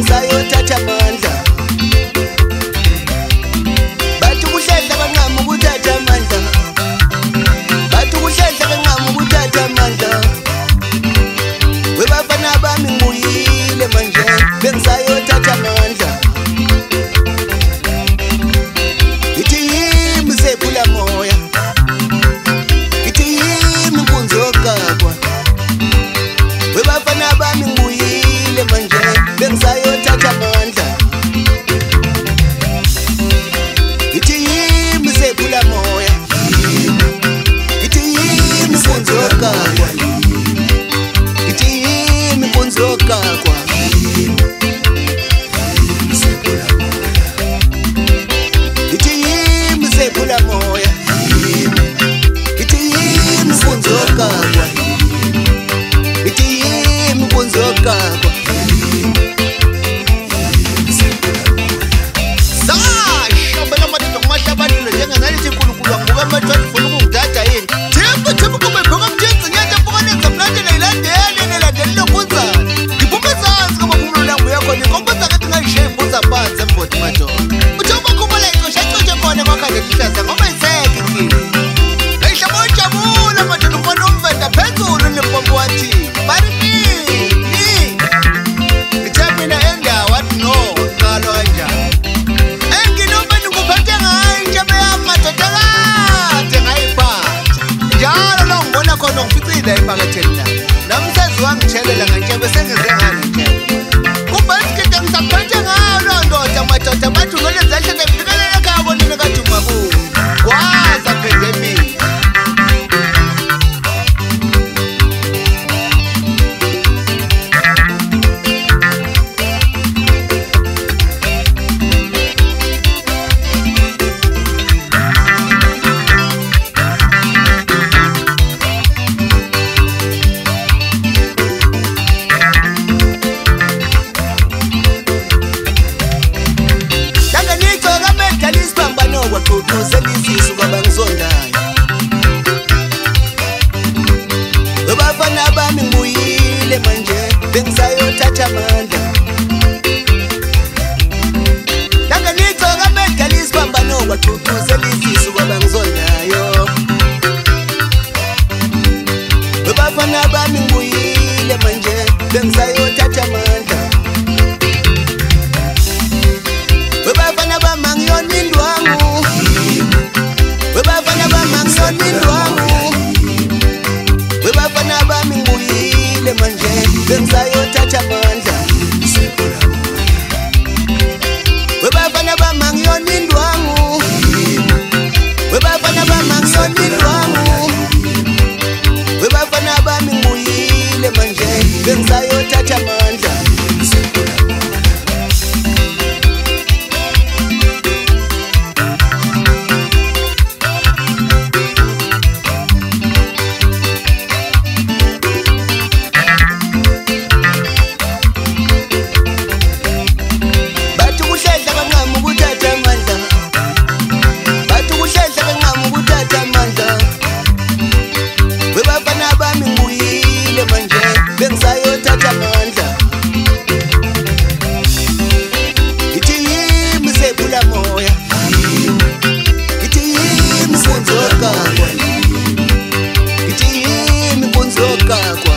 bengizayothatha amandla. Bathi kuhlehla banqama ukuthatha amandla. Bathi kuhlehla banqama ukuthatha amandla. Webafana bami ngibuyile manje bengizayothatha amandla. Ithi yimi sephula moya. Ithi yimi inkunzi yokagwa. Webafana bami ngibuyile manje bengizayothatha amandla. Ithi yimi sephula moya. Ithi yimi inkunzi yokagwa. Ithi yimi inkunzi yokagwa. Ithi yimi sephula moya. Ithi yimi inkunzi yokagwa. Ithi yimi inkunzi yokagwa. Sasha bela madoda kumahlabanile njenganalithi inkulunkulu wangibuka amathwa ndifuna ukungidada yini. Thembu kube bheka mthenzi nyatha mpokanenza mlandela ilandele nelandele lokunzana. Ngiphume zansi ngoba kumlo langu yakho nikomboza kathi ngayishiya imbuza phansi embodi madoda. Uthoba khumula icosha khona kwakhande lihlaza ngoba iseke kini. Ayishabo jabula madoda ufana umvenda phezulu nepompo wathi. Bari ni. Ngithamina endawo wathi no qalo kanjani. Enginombe ngikuphethe ngayi njebe yamadoda kade ngayiphatha. Njalo lo ngibona khona ngificile ephaketheni la. Namsazi wangitshelela ngantshebe sengenze ngani njebe. Kubantu ngisaphethe ngayo lo ndoda madoda bathi ngole zahle ngifikelela ekhaya bonini kathi umabu. Kwaza pandemic. Kuzelisisu kwabangizondayo. Webafana bami ngibuyile manje bengizayothatha amandla. Langa nigcoka medalisi bambano kwathukuzelisisu kwabangizondayo. Webafana bami ngibuyile manje bengizayothatha amandla. Webafana bami angiyonindwangu. Webafana bami angiyonindwangu. Webafana bami ngibuyile manje bengizayothatha amandla. Webafana bami angiyonindwangu. Webafana bami angiyonindwangu. Webafana bami ngibuyile manje bengizayothatha amandla. Bengizayothatha amandla. Ithi yimi sephula moya. Ithi yimi inkunzi yokagwa. Ithi yimi inkunzi yokagwa.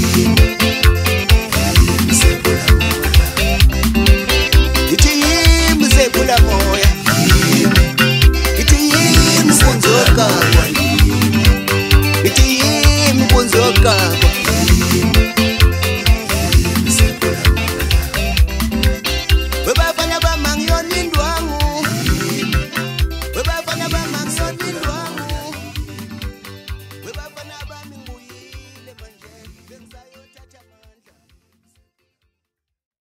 Ithi yimi sephula moya. Ithi yimi inkunzi yokagwa. Ithi yimi inkunzi yokagwa.